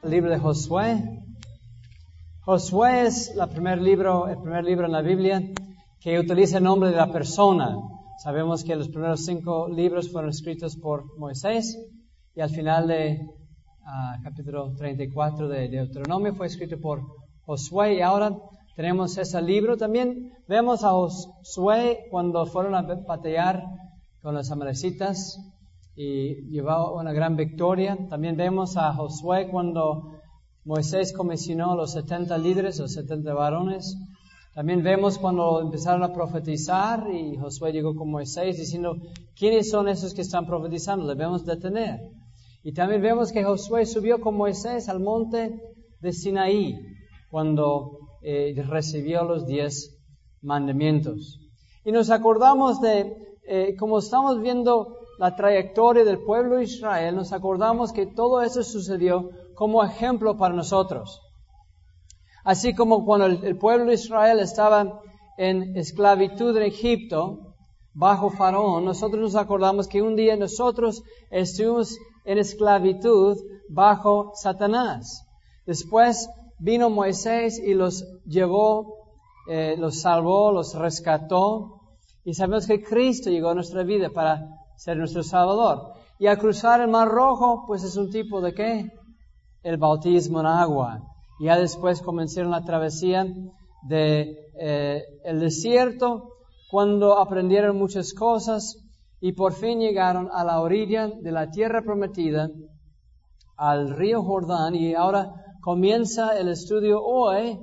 el libro de Josué. Josué es el primer libro en la Biblia que utiliza el nombre de la persona. Sabemos que los primeros 5 libros fueron escritos por Moisés y al final de capítulo 34 de Deuteronomio fue escrito por Josué, y ahora tenemos ese libro. También vemos a Josué cuando fueron a batallar con los amalecitas y llevó una gran victoria. También vemos a Josué cuando Moisés comisionó a los 70 líderes, los 70 varones. También vemos cuando empezaron a profetizar y Josué llegó con Moisés diciendo, ¿quiénes son esos que están profetizando? Debemos detener. Y también vemos que Josué subió con Moisés al monte de Sinaí cuando recibió los 10 mandamientos. Y nos acordamos de, como estamos viendo la trayectoria del pueblo de Israel, nos acordamos que todo eso sucedió como ejemplo para nosotros. Así como cuando el pueblo de Israel estaba en esclavitud en Egipto, bajo Faraón, nosotros nos acordamos que un día nosotros estuvimos en esclavitud bajo Satanás. Después vino Moisés y los llevó, los salvó, los rescató. Y sabemos que Cristo llegó a nuestra vida para ser nuestro Salvador. Y al cruzar el Mar Rojo, pues es un tipo de ¿qué? El bautismo en agua. Ya después comenzaron la travesía de el desierto, cuando aprendieron muchas cosas y por fin llegaron a la orilla de la tierra prometida, al río Jordán. Y ahora comienza el estudio hoy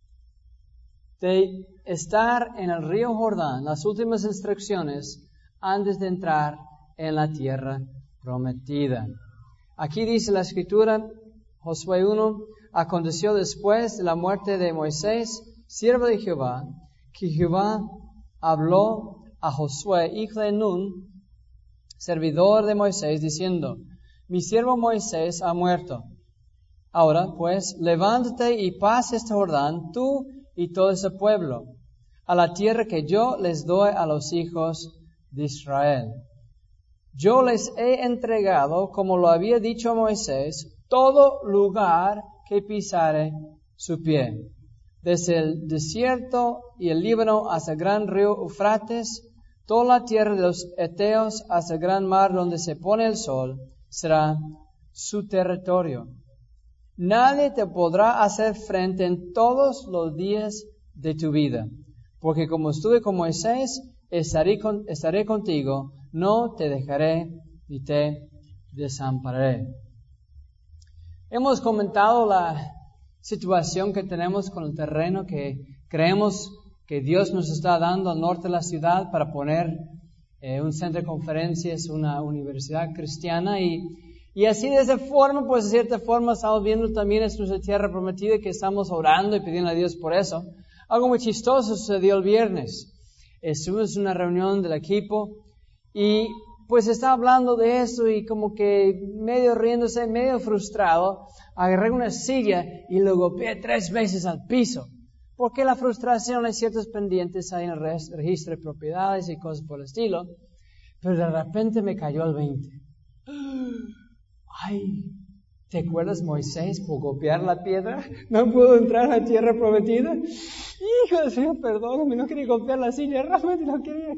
de estar en el río Jordán, las últimas instrucciones antes de entrar en la tierra prometida. Aquí dice la Escritura, Josué 1, aconteció después de la muerte de Moisés, siervo de Jehová, que Jehová habló a Josué, hijo de Nun, servidor de Moisés, diciendo, mi siervo Moisés ha muerto. Ahora, pues, levántate y pasa este Jordán, tú y todo ese pueblo, a la tierra que yo les doy a los hijos de Israel. Yo les he entregado, como lo había dicho a Moisés, todo lugar que pisare su pie, desde el desierto y el Líbano hasta el gran río Eufrates, toda la tierra de los Eteos hasta el gran mar donde se pone el sol, será su territorio. Nadie te podrá hacer frente en todos los días de tu vida, porque como estuve con Moisés, estaré contigo, no te dejaré ni te desampararé. Hemos comentado la situación que tenemos con el terreno que creemos que Dios nos está dando al norte de la ciudad para poner un centro de conferencias, una universidad cristiana, y así de esa forma, pues de cierta forma estamos viendo también es nuestra tierra prometida, que estamos orando y pidiendo a Dios por eso. Algo muy chistoso sucedió el viernes. Estuvimos en una reunión del equipo y pues estaba hablando de eso y como que medio riéndose, medio frustrado, agarré una silla y lo golpeé 3 veces al piso. Porque la frustración, hay ciertos pendientes ahí en el registro de propiedades y cosas por el estilo. Pero de repente me cayó el 20. Ay, ¿te acuerdas Moisés por golpear la piedra? No pudo entrar a la tierra prometida. Hijo de Dios, perdóname, no quería golpear la silla, realmente no quería.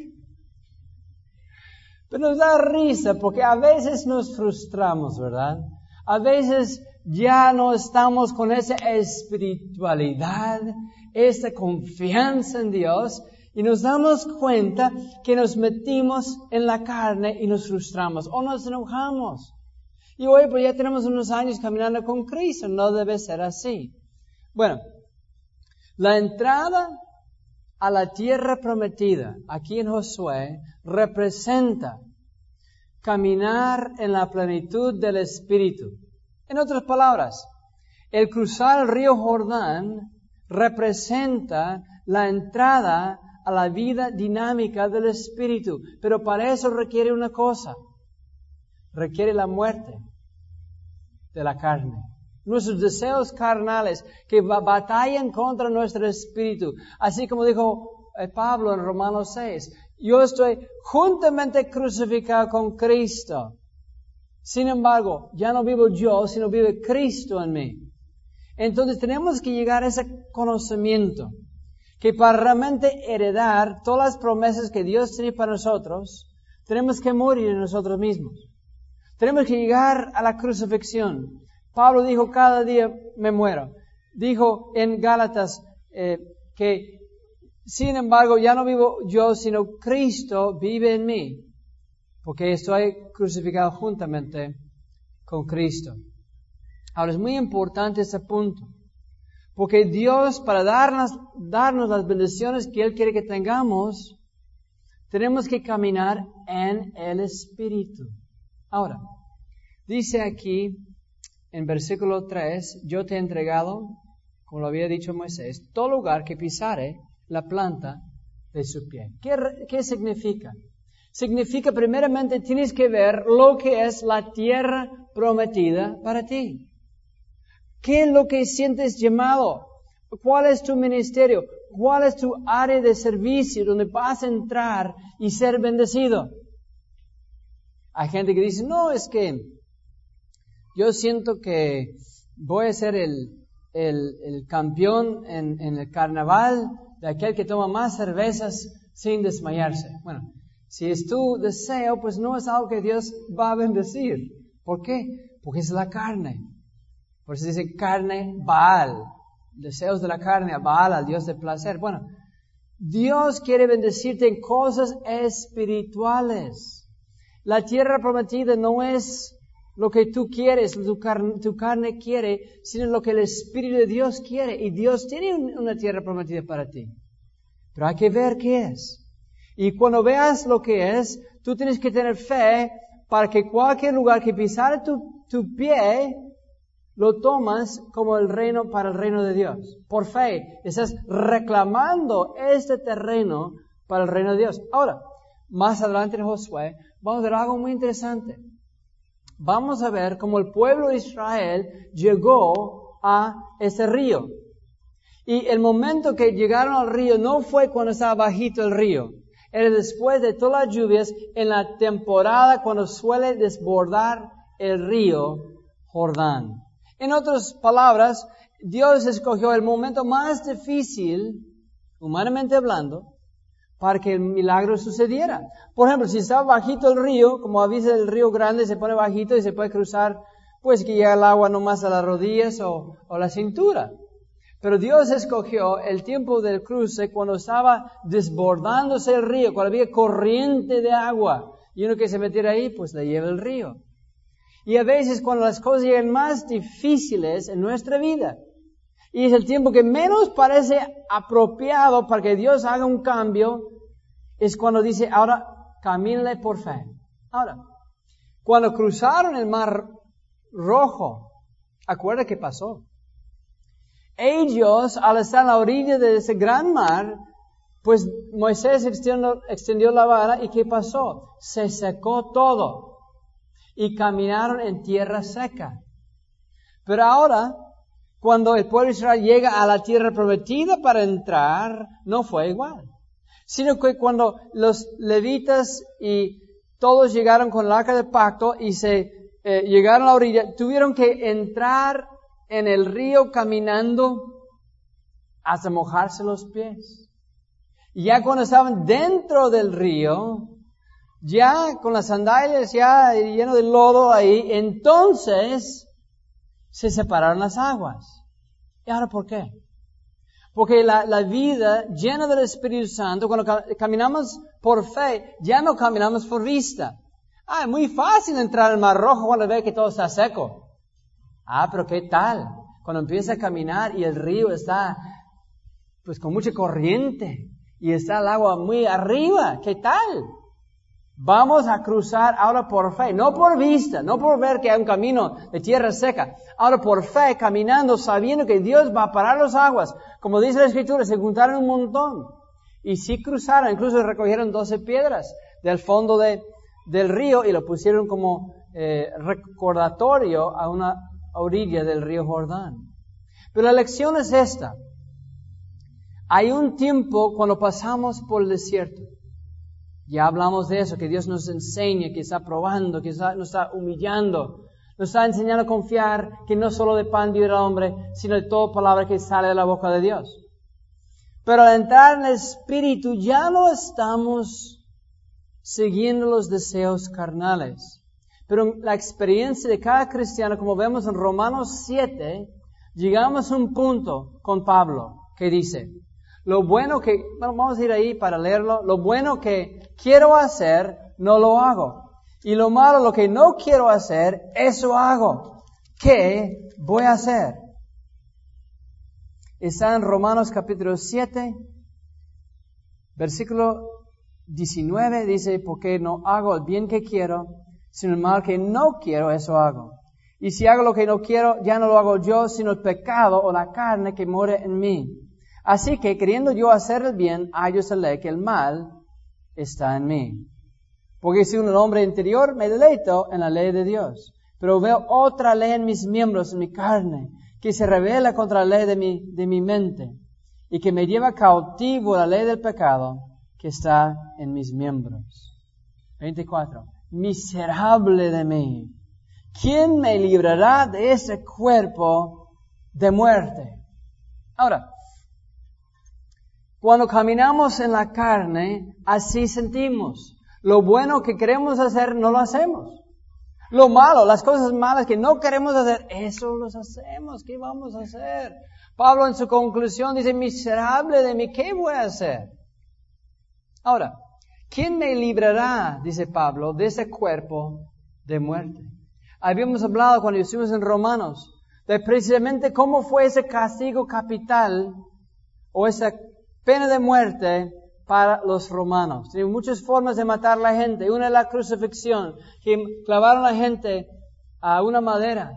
Pero nos da risa porque a veces nos frustramos, ¿verdad? A veces ya no estamos con esa espiritualidad, esa confianza en Dios, y nos damos cuenta que nos metimos en la carne y nos frustramos o nos enojamos. Y hoy pues ya tenemos unos años caminando con Cristo, no debe ser así. Bueno, la entrada a la tierra prometida, aquí en Josué, representa caminar en la plenitud del Espíritu. En otras palabras, el cruzar el río Jordán representa la entrada a la vida dinámica del Espíritu. Pero para eso requiere una cosa. Requiere la muerte de la carne. Nuestros deseos carnales que batallan contra nuestro espíritu. Así como dijo Pablo en Romanos 6. Yo estoy juntamente crucificado con Cristo. Sin embargo, ya no vivo yo, sino vive Cristo en mí. Entonces tenemos que llegar a ese conocimiento que para realmente heredar todas las promesas que Dios tiene para nosotros, tenemos que morir en nosotros mismos. Tenemos que llegar a la crucifixión. Pablo dijo, cada día me muero. Dijo en Gálatas que, sin embargo, ya no vivo yo, sino Cristo vive en mí, porque estoy crucificado juntamente con Cristo. Ahora, es muy importante este punto, porque Dios, para darnos las bendiciones que Él quiere que tengamos, tenemos que caminar en el Espíritu. Ahora, dice aquí en versículo 3, yo te he entregado, como lo había dicho Moisés, todo lugar que pisare la planta de su pie. ¿Qué significa? Significa, primeramente, tienes que ver lo que es la tierra prometida para ti. ¿Qué es lo que sientes llamado? ¿Cuál es tu ministerio? ¿Cuál es tu área de servicio donde vas a entrar y ser bendecido? Hay gente que dice, no, es que yo siento que voy a ser el campeón en el carnaval de aquel que toma más cervezas sin desmayarse. Bueno, si es tu deseo, pues no es algo que Dios va a bendecir. ¿Por qué? Porque es la carne. Por eso dice carne, Baal. Deseos de la carne, a Baal, al Dios del placer. Bueno, Dios quiere bendecirte en cosas espirituales. La tierra prometida no es lo que tú quieres, tu carne quiere, sino lo que el Espíritu de Dios quiere. Y Dios tiene una tierra prometida para ti. Pero hay que ver qué es. Y cuando veas lo que es, tú tienes que tener fe para que cualquier lugar que pisare tu pie, lo tomas como el reino para el reino de Dios. Por fe, estás reclamando este terreno para el reino de Dios. Ahora, más adelante en Josué, vamos a ver algo muy interesante. Vamos a ver cómo el pueblo de Israel llegó a ese río. Y el momento que llegaron al río no fue cuando estaba bajito el río. Era después de todas las lluvias, en la temporada cuando suele desbordar el río Jordán. En otras palabras, Dios escogió el momento más difícil, humanamente hablando, para que el milagro sucediera. Por ejemplo, si estaba bajito el río, como avisa el río grande, se pone bajito y se puede cruzar, pues que llega el agua no más a las rodillas o la cintura. Pero Dios escogió el tiempo del cruce cuando estaba desbordándose el río, cuando había corriente de agua. Y uno que se metiera ahí, pues le lleva el río. Y a veces cuando las cosas llegan más difíciles en nuestra vida, y es el tiempo que menos parece apropiado para que Dios haga un cambio, es cuando dice, ahora camínale por fe. Ahora, cuando cruzaron el mar Rojo, ¿acuerda qué pasó? Ellos, al estar en la orilla de ese gran mar, pues Moisés extendió la vara y ¿qué pasó? Se secó todo. Y caminaron en tierra seca. Pero ahora, cuando el pueblo de Israel llega a la tierra prometida para entrar, no fue igual. Sino que cuando los levitas y todos llegaron con el arca del pacto y llegaron a la orilla, tuvieron que entrar en el río caminando hasta mojarse los pies. Y ya cuando estaban dentro del río, ya con las sandalias ya lleno de lodo ahí, entonces se separaron las aguas. ¿Y ahora por qué? Porque la vida llena del Espíritu Santo, cuando caminamos por fe, ya no caminamos por vista. Es muy fácil entrar al Mar Rojo cuando ve que todo está seco. Pero ¿qué tal? Cuando empieza a caminar y el río está pues con mucha corriente y está el agua muy arriba, ¿qué tal? Vamos a cruzar ahora por fe, no por vista, no por ver que hay un camino de tierra seca. Ahora por fe, caminando, sabiendo que Dios va a parar las aguas. Como dice la Escritura, se juntaron un montón. Y sí cruzaron, incluso recogieron 12 piedras del fondo del río y lo pusieron como recordatorio a una orilla del río Jordán. Pero la lección es esta. Hay un tiempo cuando pasamos por el desierto. Ya hablamos de eso, que Dios nos enseña, que está probando, que nos está humillando. Nos está enseñando a confiar que no solo de pan vive el hombre, sino de toda palabra que sale de la boca de Dios. Pero al entrar en el Espíritu ya no estamos siguiendo los deseos carnales. Pero la experiencia de cada cristiano, como vemos en Romanos 7, llegamos a un punto con Pablo que dice, lo bueno que, bueno, vamos a ir ahí para leerlo, lo bueno que quiero hacer, no lo hago. Y lo malo, lo que no quiero hacer, eso hago. ¿Qué voy a hacer? Está en Romanos capítulo 7, versículo 19, dice, porque no hago el bien que quiero, sino el mal que no quiero, eso hago. Y si hago lo que no quiero, ya no lo hago yo, sino el pecado o la carne que mora en mí. Así que, queriendo yo hacer el bien, hallo esa ley que el mal está en mí. Porque si un hombre interior, me deleito en la ley de Dios. Pero veo otra ley en mis miembros, en mi carne, que se revela contra la ley de mi mente, y que me lleva cautivo a la ley del pecado que está en mis miembros. 24. Miserable de mí. ¿Quién me librará de ese cuerpo de muerte? Ahora, cuando caminamos en la carne, así sentimos. Lo bueno que queremos hacer, no lo hacemos. Lo malo, las cosas malas que no queremos hacer, eso los hacemos. ¿Qué vamos a hacer? Pablo en su conclusión dice, miserable de mí, ¿qué voy a hacer? Ahora, ¿quién me librará, dice Pablo, de ese cuerpo de muerte? Habíamos hablado cuando estuvimos en Romanos, de precisamente cómo fue ese castigo capital, o esa pena de muerte, para los romanos. Tienen muchas formas de matar a la gente. Una es la crucifixión, que clavaron a la gente a una madera.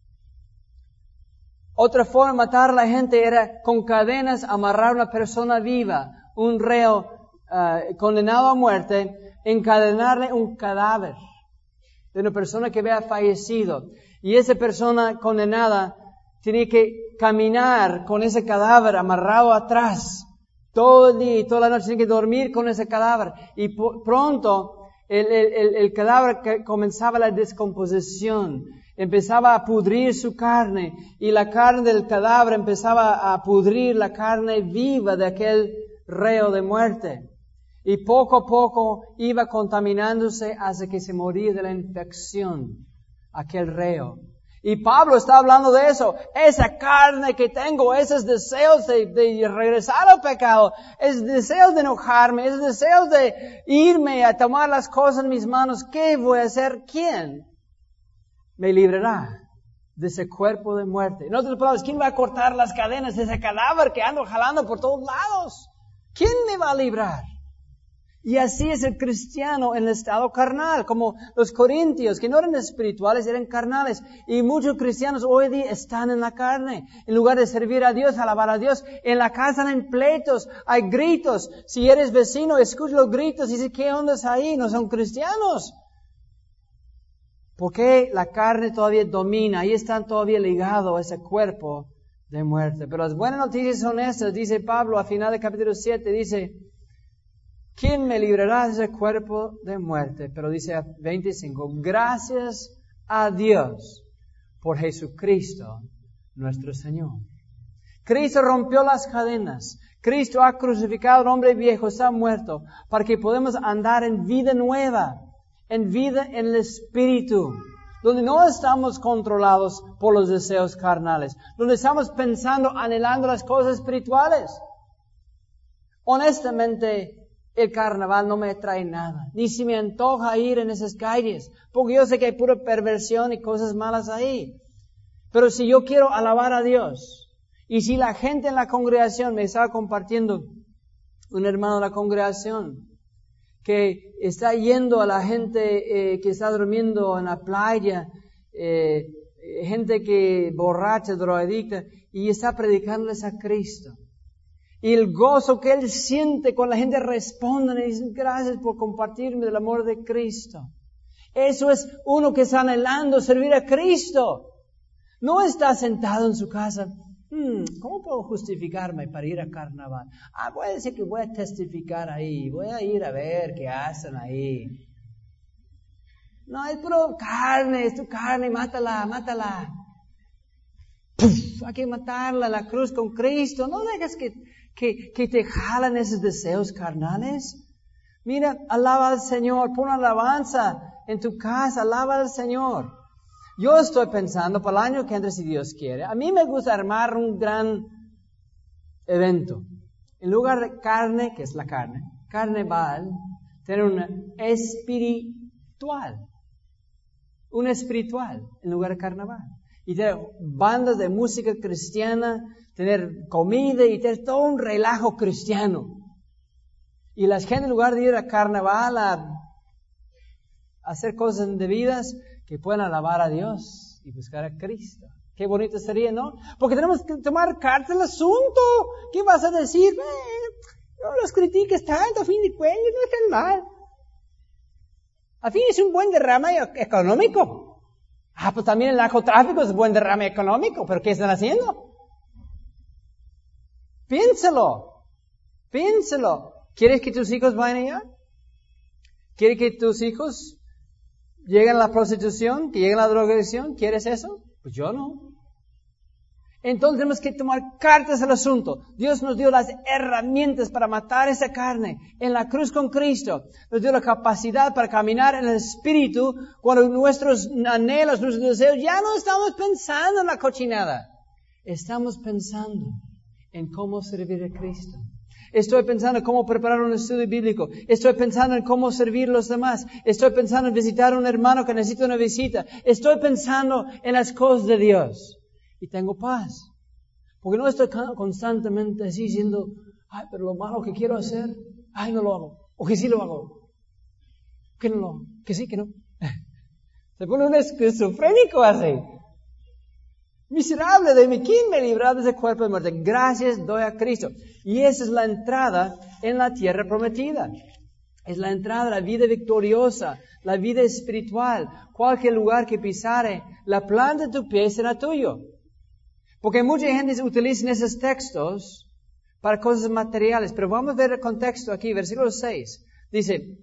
Otra forma de matar a la gente era con cadenas amarrar a una persona viva, un reo condenado a muerte, encadenarle un cadáver de una persona que había fallecido. Y esa persona condenada tenía que caminar con ese cadáver amarrado atrás. Todo el día y toda la noche tiene que dormir con ese cadáver. Y pronto el cadáver comenzaba la descomposición. Empezaba a pudrir su carne. Y la carne del cadáver empezaba a pudrir la carne viva de aquel reo de muerte. Y poco a poco iba contaminándose hasta que se moría de la infección aquel reo. Y Pablo está hablando de eso. Esa carne que tengo, esos deseos de regresar al pecado, esos deseos de enojarme, esos deseos de irme a tomar las cosas en mis manos. ¿Qué voy a hacer? ¿Quién me librará de ese cuerpo de muerte? En otras palabras, ¿quién va a cortar las cadenas de ese cadáver que ando jalando por todos lados? ¿Quién me va a librar? Y así es el cristiano en el estado carnal, como los corintios, que no eran espirituales, eran carnales. Y muchos cristianos hoy día están en la carne. En lugar de servir a Dios, alabar a Dios, en la casa hay pleitos, hay gritos. Si eres vecino, escucha los gritos y dices, ¿qué onda es ahí? No son cristianos. Porque la carne todavía domina, ahí están todavía ligados a ese cuerpo de muerte. Pero las buenas noticias son estas, dice Pablo a final del capítulo 7, dice, ¿quién me librará de ese cuerpo de muerte? Pero dice 25, gracias a Dios por Jesucristo nuestro Señor. Cristo rompió las cadenas. Cristo ha crucificado al hombre viejo, está muerto, para que podamos andar en vida nueva, en vida en el Espíritu, donde no estamos controlados por los deseos carnales, donde estamos pensando, anhelando las cosas espirituales. Honestamente, el carnaval no me trae nada, ni si me antoja ir en esas calles, porque yo sé que hay pura perversión y cosas malas ahí. Pero si yo quiero alabar a Dios, y si la gente en la congregación, me estaba compartiendo un hermano de la congregación, que está yendo a la gente que está durmiendo en la playa, gente que borracha, drogadicta, y está predicándoles a Cristo. Y el gozo que él siente cuando la gente responde y dice, gracias por compartirme del amor de Cristo. Eso es uno que está anhelando servir a Cristo. No está sentado en su casa ¿cómo puedo justificarme para ir a carnaval? Voy a decir que voy a testificar ahí, voy a ir a ver qué hacen ahí. No, es puro carne, es tu carne, mátala. ¡Puf! Hay que matarla a la cruz con Cristo. No dejes que te jalan esos deseos carnales. Mira, alaba al Señor, pon alabanza en tu casa, alaba al Señor. Yo estoy pensando para el año que entra, si Dios quiere, a mí me gusta armar un gran evento. En lugar de carne, que es la carnaval, tener un espiritual en lugar de carnaval. Y tener bandas de música cristiana, tener comida y tener todo un relajo cristiano. Y la gente, en lugar de ir a carnaval a hacer cosas indebidas, que puedan alabar a Dios y buscar a Cristo. Qué bonito sería, ¿no? Porque tenemos que tomar carta del asunto. ¿Qué vas a decir? No los critiques tanto, a fin de cuentas, no están mal. A fin es un buen derrame económico. Pues también el narcotráfico es un buen derrame económico, pero ¿qué están haciendo? Piénsalo. ¿Quieres que tus hijos vayan allá? ¿Quieres que tus hijos lleguen a la prostitución, que lleguen a la drogadicción? ¿Quieres eso? Pues yo no. Entonces tenemos que tomar cartas del asunto. Dios nos dio las herramientas para matar esa carne en la cruz con Cristo. Nos dio la capacidad para caminar en el Espíritu cuando nuestros anhelos, nuestros deseos, ya no estamos pensando en la cochinada. Estamos pensando en cómo servir a Cristo. Estoy pensando en cómo preparar un estudio bíblico. Estoy pensando en cómo servir a los demás. Estoy pensando en visitar a un hermano que necesita una visita. Estoy pensando en las cosas de Dios. Y tengo paz. Porque no estoy constantemente así diciendo, pero lo malo que quiero hacer, no lo hago. O que sí lo hago. Que no lo hago. Que sí, que no. Se pone un esquizofrénico así. Miserable de mí, ¿quién me librará de ese cuerpo de muerte? Gracias doy a Cristo. Y esa es la entrada en la tierra prometida. Es la entrada a la vida victoriosa, la vida espiritual. Cualquier lugar que pisare, la planta de tu pie será tuyo. Porque mucha gente utiliza esos textos para cosas materiales. Pero vamos a ver el contexto aquí, versículo 6. Dice,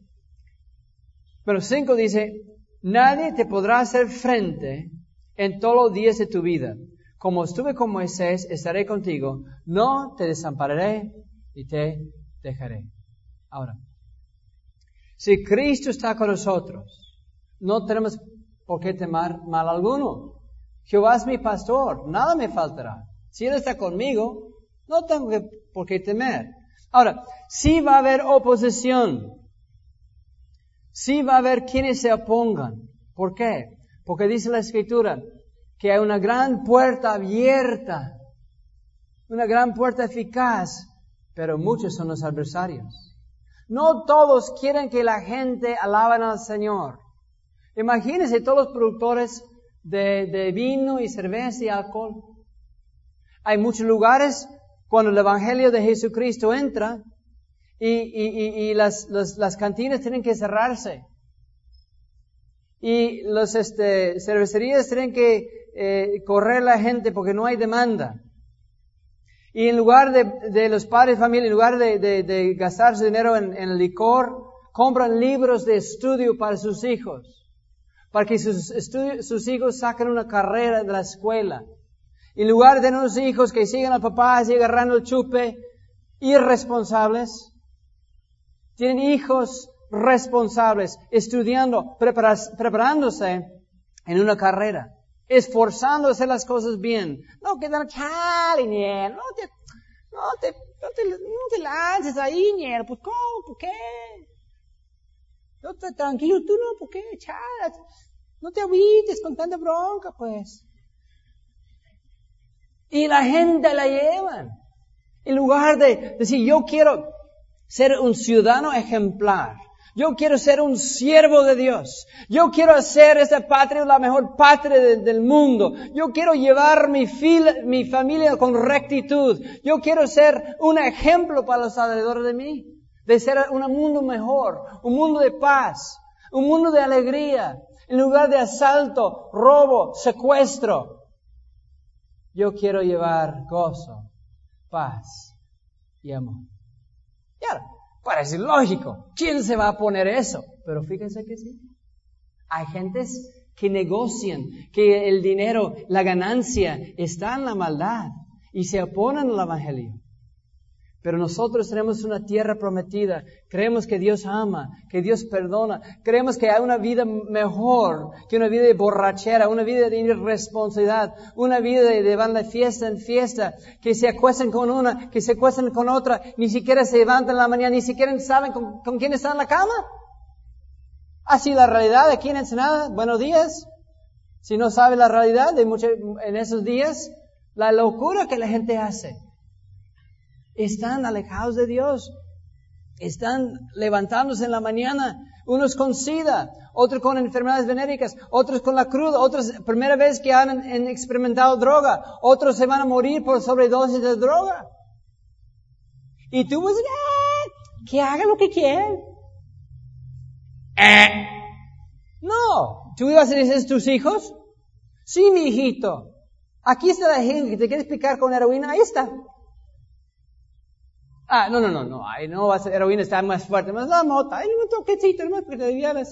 5 dice, nadie te podrá hacer frente en todos los días de tu vida. Como estuve con Moisés, estaré contigo. No te desampararé y te dejaré. Ahora, si Cristo está con nosotros, no tenemos por qué temer mal alguno. Jehová es mi pastor, nada me faltará. Si Él está conmigo, no tengo por qué temer. Ahora, sí va a haber oposición. Sí va a haber quienes se opongan. ¿Por qué? Porque dice la Escritura que hay una gran puerta abierta, una gran puerta eficaz, pero muchos son los adversarios. No todos quieren que la gente alaben al Señor. Imagínense todos los productores de vino y cerveza y alcohol. Hay muchos lugares cuando el Evangelio de Jesucristo entra y las cantinas tienen que cerrarse. Y las cervecerías tienen que correr la gente porque no hay demanda. Y en lugar de los padres de familia, en lugar de gastar su dinero en el licor, compran libros de estudio para sus hijos. Para que sus hijos saquen una carrera de la escuela. En lugar de tener unos hijos que sigan al papá, sigan agarrando el chupe, irresponsables, tienen hijos responsables, estudiando, preparándose en una carrera, esforzándose a hacer las cosas bien. No quedan chale, Niel, no te lances ahí, Niel, pues ¿cómo? ¿Por qué? No te tranquilo, tú no, ¿por qué? Chale, no te agüites con tanta bronca, pues. Y la gente la llevan. En lugar de decir, yo quiero ser un ciudadano ejemplar. Yo quiero ser un siervo de Dios. Yo quiero hacer esta patria la mejor patria del mundo. Yo quiero llevar mi familia con rectitud. Yo quiero ser un ejemplo para los alrededores de mí. De ser un mundo mejor, un mundo de paz, un mundo de alegría. En lugar de asalto, robo, secuestro. Yo quiero llevar gozo, paz y amor. Y ahora, parece lógico. ¿Quién se va a poner eso? Pero fíjense que sí. Hay gentes que negocian, que el dinero, la ganancia está en la maldad y se oponen al Evangelio. Pero nosotros tenemos una tierra prometida. Creemos que Dios ama, que Dios perdona. Creemos que hay una vida mejor que una vida de borrachera, una vida de irresponsabilidad, una vida de van de fiesta en fiesta, que se acuestan con una, que se acuestan con otra, ni siquiera se levantan en la mañana, ni siquiera saben con quién están en la cama. Así la realidad aquí en Ensenada. Buenos días. Si no sabe la realidad en esos días, la locura que la gente hace. Están alejados de Dios. Están levantándose en la mañana. Unos con SIDA, otros con enfermedades venéreas, otros con la cruda, otros primera vez que han experimentado droga, otros se van a morir por sobredosis de droga. Y tú vas a decir, que haga lo que quiera. No, ¿tú ibas a decir a tus hijos? Sí, mi hijito. Aquí está la gente que te quiere picar con heroína, ahí está. No. Ay, no va a ser heroína, está más fuerte. Más la mota. Ay, un toquecito, nomás porque te alivianas.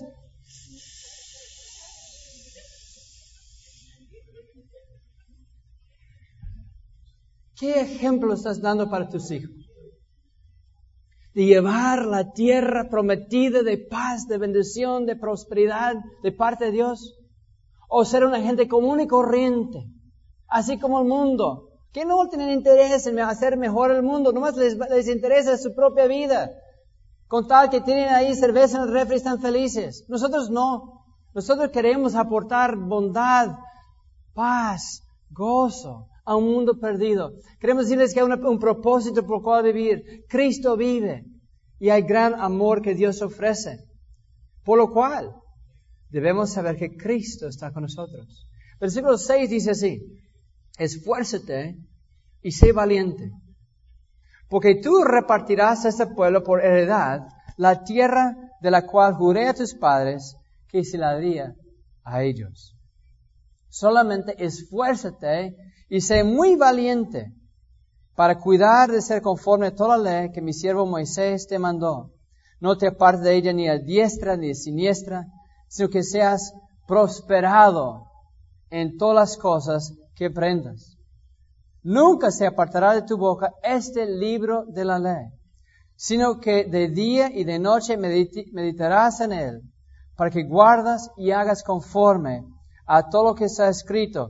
¿Qué ejemplo estás dando para tus hijos? De llevar la tierra prometida de paz, de bendición, de prosperidad de parte de Dios. O ser una gente común y corriente. Así como el mundo. Que no tienen interés en hacer mejor el mundo, nomás les interesa su propia vida. Con tal que tienen ahí cerveza en el refri, están felices. Nosotros no. Nosotros queremos aportar bondad, paz, gozo a un mundo perdido. Queremos decirles que hay un propósito por el cual vivir. Cristo vive y hay gran amor que Dios ofrece. Por lo cual, debemos saber que Cristo está con nosotros. Versículo 6 dice así. Esfuérzate y sé valiente, porque tú repartirás a este pueblo por heredad la tierra de la cual juré a tus padres que se la daría a ellos. Solamente esfuérzate y sé muy valiente para cuidar de ser conforme a toda la ley que mi siervo Moisés te mandó. No te apartes de ella ni a diestra ni a siniestra, sino que seas prosperado en todas las cosas que aprendas. Nunca se apartará de tu boca este libro de la ley, sino que de día y de noche meditarás en él, para que guardas y hagas conforme a todo lo que está escrito.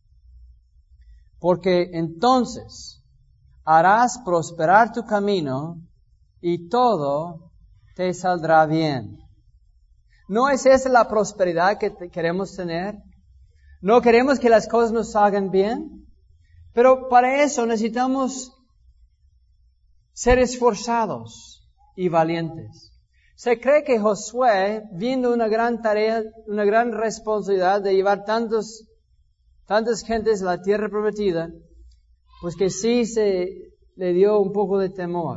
Porque entonces harás prosperar tu camino y todo te saldrá bien. ¿No es esa la prosperidad que queremos tener? ¿No queremos que las cosas nos salgan bien? Pero para eso necesitamos ser esforzados y valientes. Se cree que Josué, viendo una gran tarea, una gran responsabilidad de llevar tantas gentes a la tierra prometida, pues que sí se le dio un poco de temor.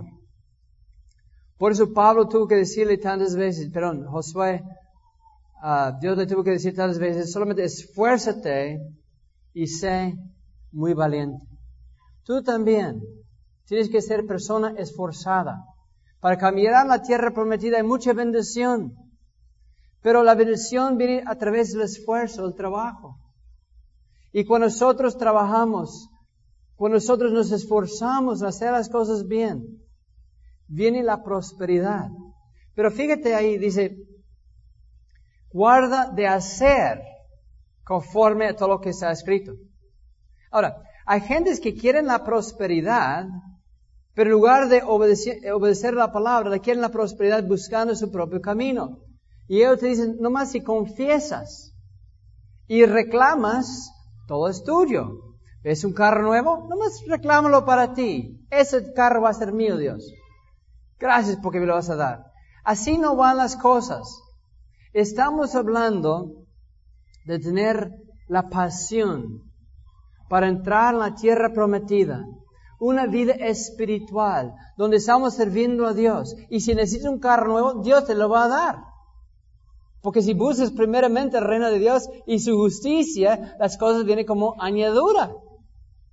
Por eso Pablo tuvo que decirle tantas veces, Josué, Dios le tuvo que decir tantas veces, solamente esfuérzate y sé muy valiente. Tú también tienes que ser persona esforzada. Para caminar la tierra prometida hay mucha bendición. Pero la bendición viene a través del esfuerzo, del trabajo. Y cuando nosotros trabajamos, cuando nosotros nos esforzamos en hacer las cosas bien, viene la prosperidad. Pero fíjate ahí, dice, guarda de hacer conforme a todo lo que está escrito. Ahora, hay gentes que quieren la prosperidad, pero en lugar de obedecer la palabra, quieren la prosperidad buscando su propio camino. Y ellos te dicen, nomás si confiesas y reclamas, todo es tuyo. ¿Ves un carro nuevo? Nomás reclámalo para ti. Ese carro va a ser mío, Dios. Gracias porque me lo vas a dar. Así no van las cosas. Estamos hablando de tener la pasión para entrar en la tierra prometida. Una vida espiritual, donde estamos sirviendo a Dios. Y si necesitas un carro nuevo, Dios te lo va a dar. Porque si buscas primeramente el reino de Dios y su justicia, las cosas vienen como añadidura.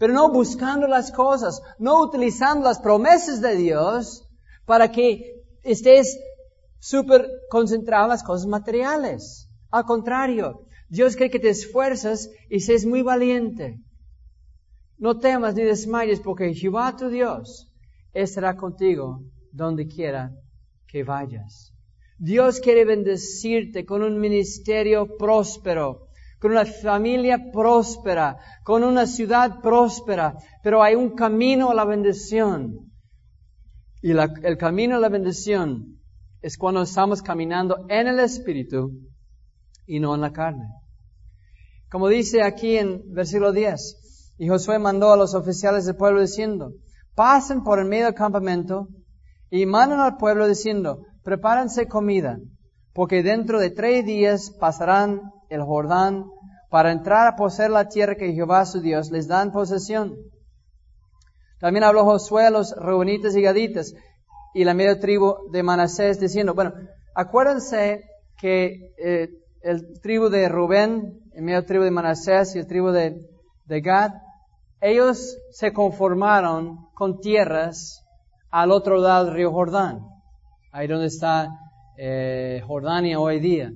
pero no buscando las cosas, no utilizando las promesas de Dios para que estés súper concentrado en las cosas materiales. Al contrario, Dios quiere que te esfuerces y seas muy valiente. No temas ni desmayes, porque Jehová tu Dios estará contigo donde quiera que vayas. Dios quiere bendecirte con un ministerio próspero, con una familia próspera, con una ciudad próspera, pero hay un camino a la bendición. Y el camino a la bendición es cuando estamos caminando en el Espíritu y no en la carne. Como dice aquí en versículo 10, y Josué mandó a los oficiales del pueblo diciendo, pasen por el medio del campamento y mandan al pueblo diciendo, prepárense comida, porque dentro de 3 días pasarán el Jordán para entrar a poseer la tierra que Jehová su Dios les da en posesión. También habló Josué a los reubenitas y gaditas y la media tribu de Manasés diciendo, bueno, acuérdense que el tribu de Rubén, el medio tribu de Manasés y el tribu de Gad, ellos se conformaron con tierras al otro lado del río Jordán, ahí donde está Jordania hoy día.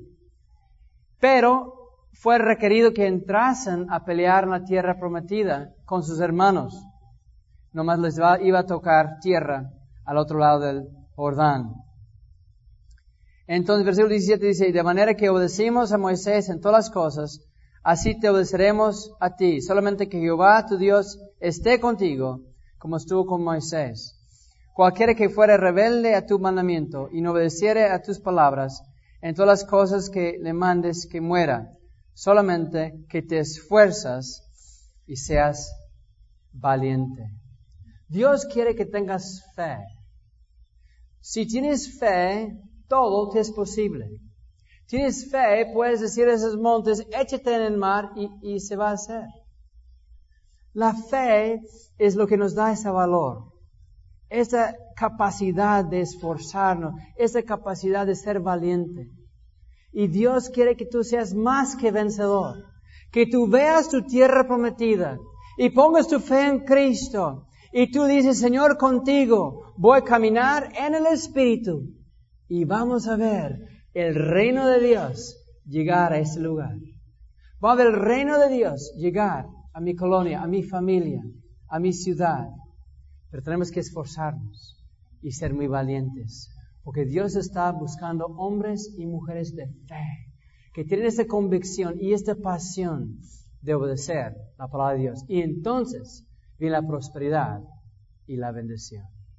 Pero fue requerido que entrasen a pelear en la tierra prometida con sus hermanos. Nomás les iba a tocar tierra al otro lado del Jordán. Entonces, versículo 17 dice, de manera que obedecimos a Moisés en todas las cosas, así te obedeceremos a ti. Solamente que Jehová tu Dios esté contigo, como estuvo con Moisés. Cualquiera que fuere rebelde a tu mandamiento y no obedeciere a tus palabras, en todas las cosas que le mandes que muera. Solamente que te esfuerzas y seas valiente. Dios quiere que tengas fe. Si tienes fe, todo te es posible. Tienes fe, puedes decir a esos montes, échate en el mar y se va a hacer. La fe es lo que nos da ese valor, esa capacidad de esforzarnos, esa capacidad de ser valiente. Y Dios quiere que tú seas más que vencedor, que tú veas tu tierra prometida y pongas tu fe en Cristo. Y tú dices, Señor, contigo voy a caminar en el Espíritu y vamos a ver el reino de Dios llegar a ese lugar. Va a ver el reino de Dios llegar a mi colonia, a mi familia, a mi ciudad. Pero tenemos que esforzarnos y ser muy valientes. Porque Dios está buscando hombres y mujeres de fe, que tienen esta convicción y esta pasión de obedecer la palabra de Dios. Y entonces viene la prosperidad y la bendición.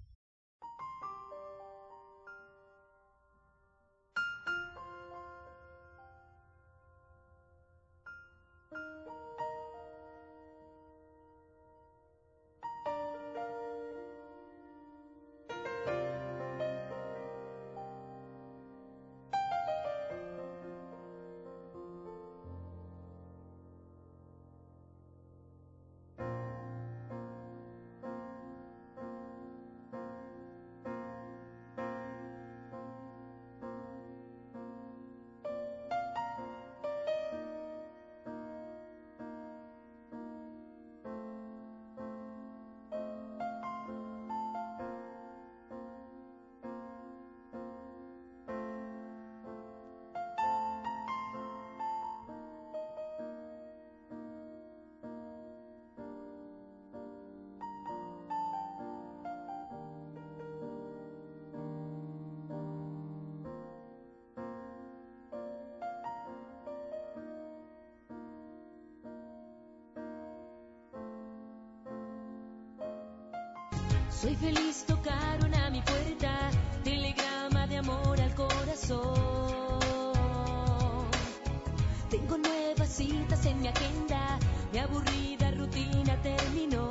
Soy feliz, tocaron a mi puerta, telegrama de amor al corazón. Tengo nuevas citas en mi agenda, mi aburrida rutina terminó.